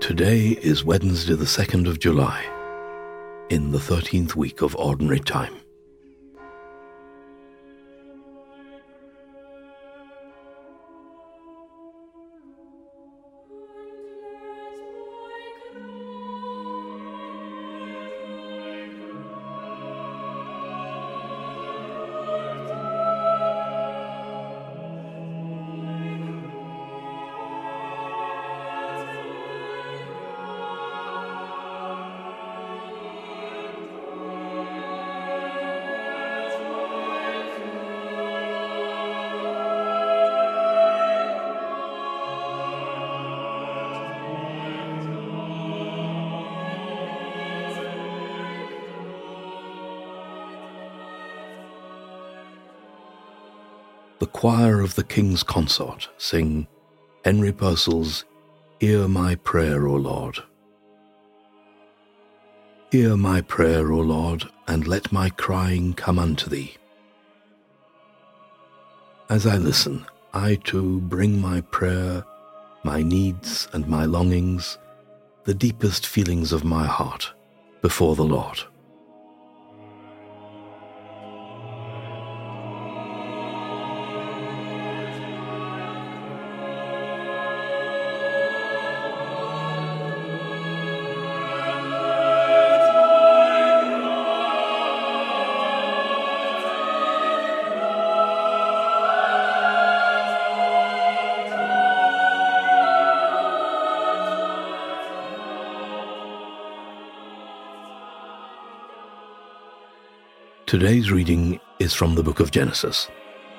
Today is Wednesday the 2nd of July, in the 13th week of Ordinary Time. The choir of the King's Consort sing Henry Purcell's Hear My Prayer, O Lord. Hear my prayer, O Lord, and let my crying come unto thee. As I listen, I too bring my prayer, my needs and my longings, the deepest feelings of my heart, before the Lord. Today's reading is from the book of Genesis.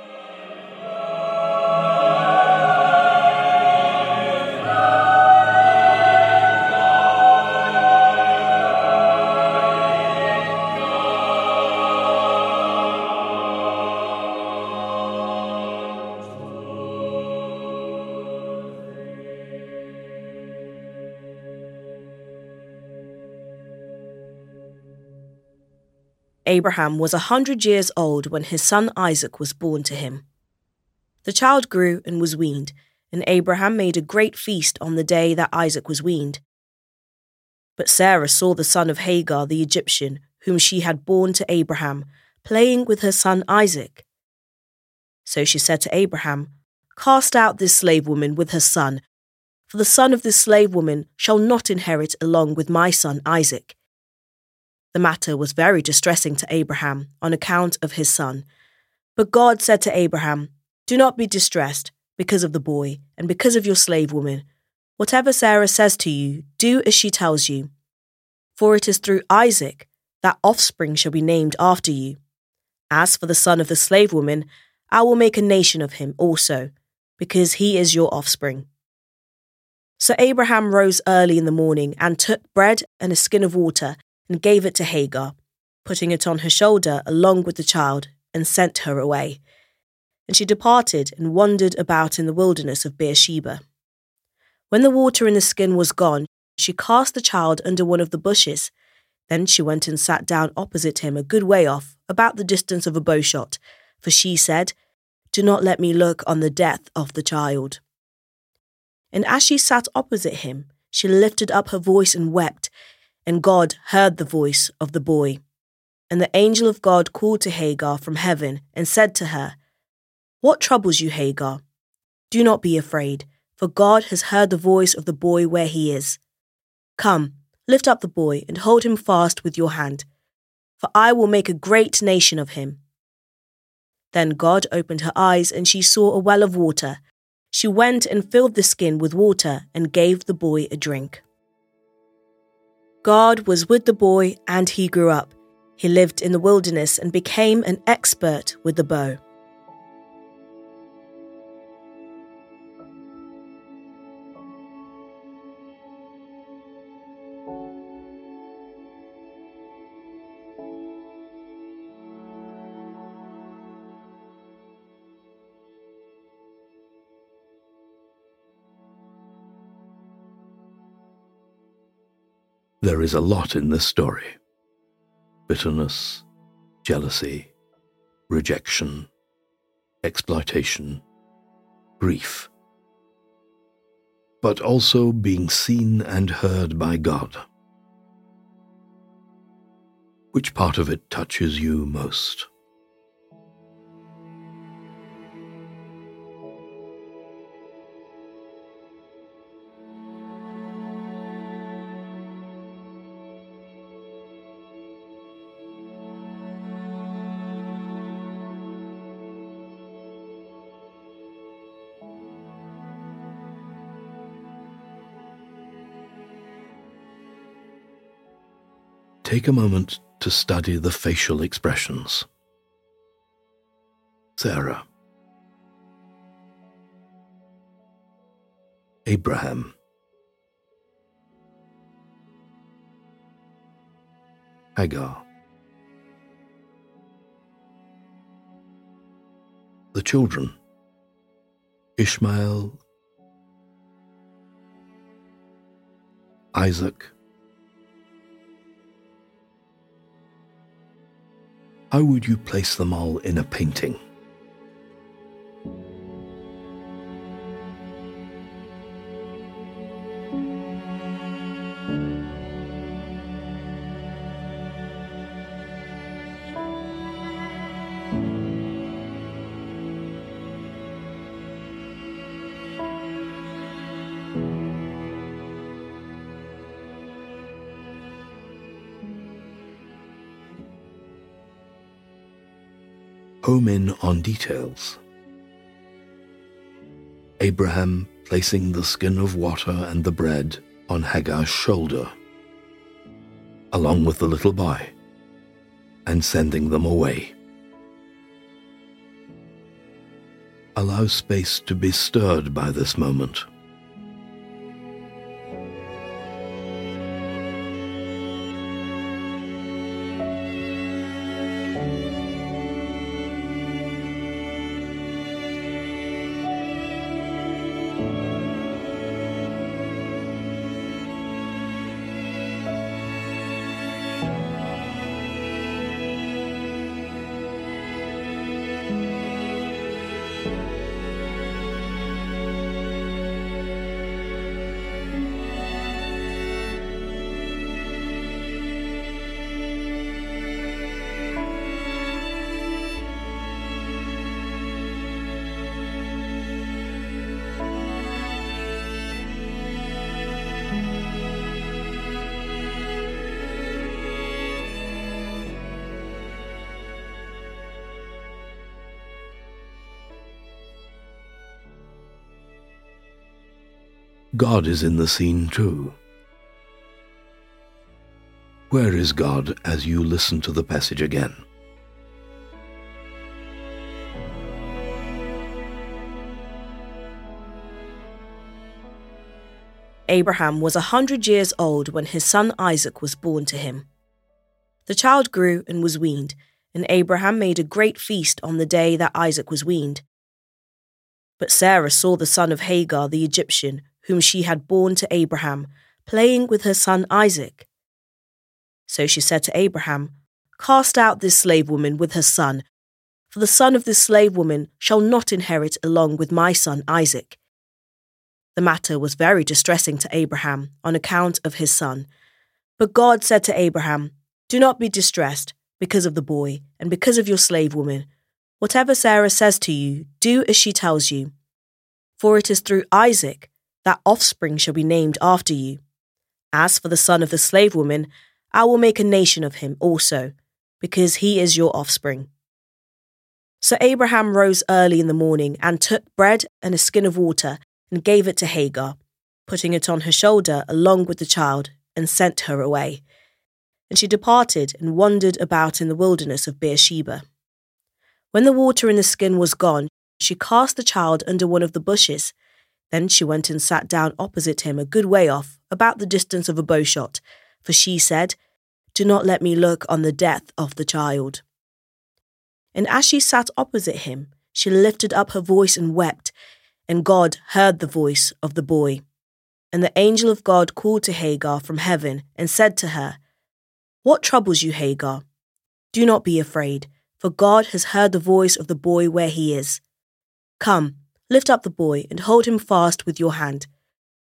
Abraham was 100 years old when his son Isaac was born to him. The child grew and was weaned, and Abraham made a great feast on the day that Isaac was weaned. But Sarah saw the son of Hagar the Egyptian, whom she had borne to Abraham, playing with her son Isaac. So she said to Abraham, "Cast out this slave woman with her son, for the son of this slave woman shall not inherit along with my son Isaac." The matter was very distressing to Abraham on account of his son. But God said to Abraham, "Do not be distressed because of the boy and because of your slave woman. Whatever Sarah says to you, do as she tells you. For it is through Isaac that offspring shall be named after you. As for the son of the slave woman, I will make a nation of him also, because he is your offspring." So Abraham rose early in the morning and took bread and a skin of water and gave it to Hagar, putting it on her shoulder along with the child, and sent her away. And she departed and wandered about in the wilderness of Beersheba. When the water in the skin was gone, she cast the child under one of the bushes. Then she went and sat down opposite him a good way off, about the distance of a bowshot, for she said, "Do not let me look on the death of the child." And as she sat opposite him, she lifted up her voice and wept, and God heard the voice of the boy. And the angel of God called to Hagar from heaven and said to her, "What troubles you, Hagar? Do not be afraid, for God has heard the voice of the boy where he is. Come, lift up the boy and hold him fast with your hand, for I will make a great nation of him." Then God opened her eyes, and she saw a well of water. She went and filled the skin with water and gave the boy a drink. God was with the boy, and he grew up. He lived in the wilderness and became an expert with the bow. There is a lot in this story. Bitterness, jealousy, rejection, exploitation, grief. but also being seen and heard by God. Which part of it touches you most? Take a moment to study the facial expressions. Sarah. Abraham. Hagar. The children. Ishmael, Isaac. How would you place them all in a painting? Home in on details. Abraham placing the skin of water and the bread on Hagar's shoulder, along with the little boy, and sending them away. Allow space to be stirred by this moment. God is in the scene too. Where is God as you listen to the passage again? Abraham was 100 years old when his son Isaac was born to him. The child grew and was weaned, and Abraham made a great feast on the day that Isaac was weaned. But Sarah saw the son of Hagar the Egyptian, whom she had borne to Abraham, playing with her son Isaac. So she said to Abraham, "Cast out this slave woman with her son, for the son of this slave woman shall not inherit along with my son Isaac." The matter was very distressing to Abraham on account of his son. But God said to Abraham, "Do not be distressed because of the boy and because of your slave woman. Whatever Sarah says to you, do as she tells you. For it is through Isaac that offspring shall be named after you. As for the son of the slave woman, I will make a nation of him also, because he is your offspring." So Abraham rose early in the morning and took bread and a skin of water and gave it to Hagar, putting it on her shoulder along with the child, and sent her away. And she departed and wandered about in the wilderness of Beersheba. When the water in the skin was gone, she cast the child under one of the bushes. Then she went and sat down opposite him a good way off, about the distance of a bowshot, for she said, "Do not let me look on the death of the child." And as she sat opposite him, she lifted up her voice and wept, and God heard the voice of the boy. And the angel of God called to Hagar from heaven and said to her, "What troubles you, Hagar? Do not be afraid, for God has heard the voice of the boy where he is. Come, lift up the boy and hold him fast with your hand,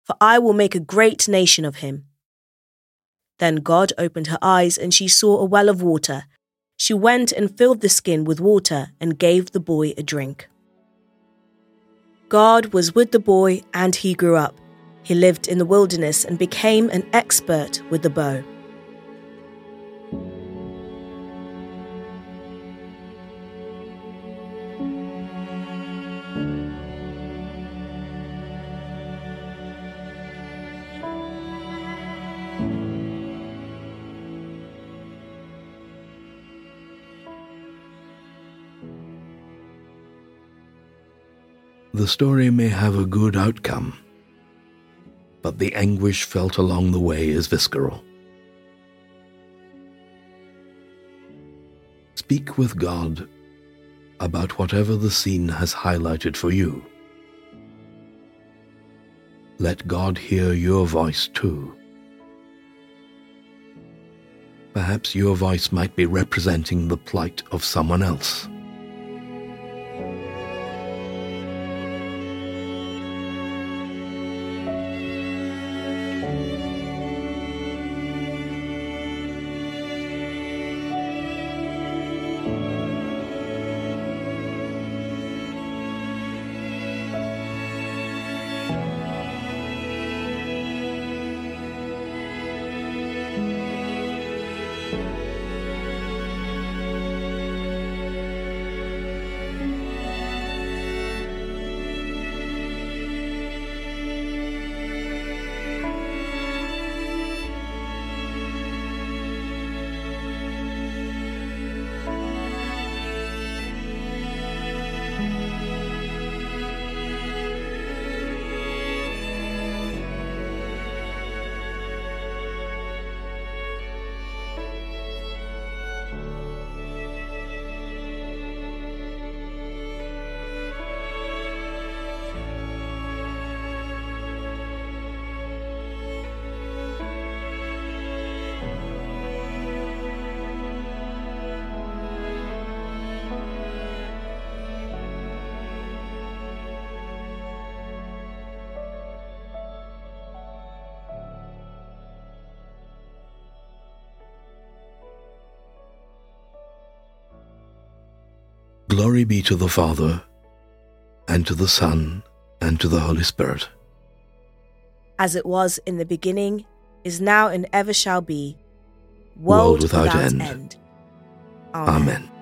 for I will make a great nation of him." Then God opened her eyes, and she saw a well of water. She went and filled the skin with water and gave the boy a drink. God was with the boy, and he grew up. He lived in the wilderness and became an expert with the bow. The story may have a good outcome, but the anguish felt along the way is visceral. Speak with God about whatever the scene has highlighted for you. Let God hear your voice too. Perhaps your voice might be representing the plight of someone else. Glory be to the Father, and to the Son, and to the Holy Spirit. As it was in the beginning, is now, and ever shall be, world without end. Amen. Amen.